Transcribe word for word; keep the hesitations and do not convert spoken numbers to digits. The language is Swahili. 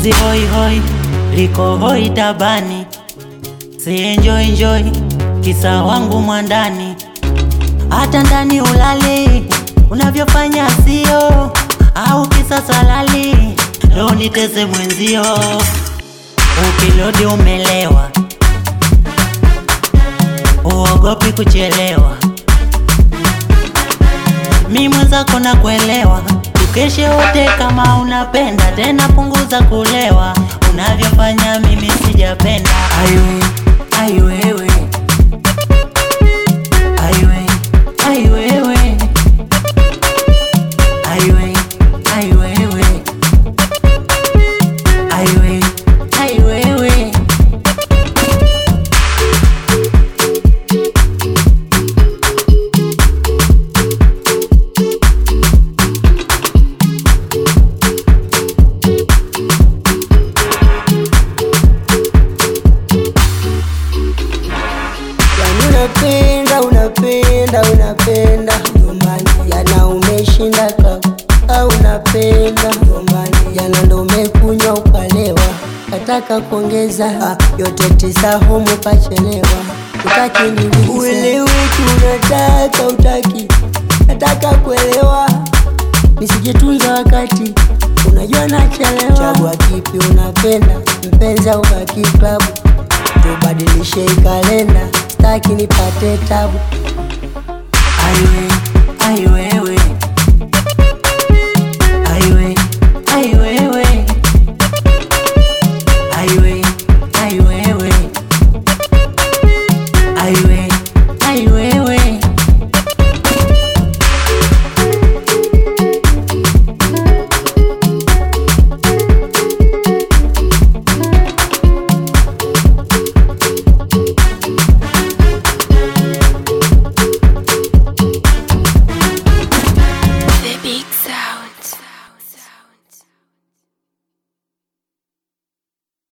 penzi hoi hoi, liko hoi tabani, si enjoy enjoy, kisa wangu mwandani. Hata ndani ulali, unavyofanya sio, au kisa salali, leo niteze mwenzio. Ukilodi umelewa, uogopi kuchelewa, mi mwenzako na kuelewa. Tukeshe wote kama unapenda, tena punguza kulewa, unavyofanya mimi sijapenda. Aiwe, aiwewe, aiwe, aiwewe, aiwe, aiwewe, aiwe, aiwewe. Unapenda, unapenda, unapenda nyumbani, yana umeshinda klabu. Au unapenda nyumbani, yana ndo umekunywa ukalewa, nataka kuongeza ah, yote tisa humu pachelewa. Utaki nilise uelewe tunataka, utaki nataka kuelewa, nisijitunza wakati unajua nachelewa. Chagua kipi unapenda, mpenzi au baki klabu, tubadilishe kalenda, staki nipate tabu. Aiwe, aiwe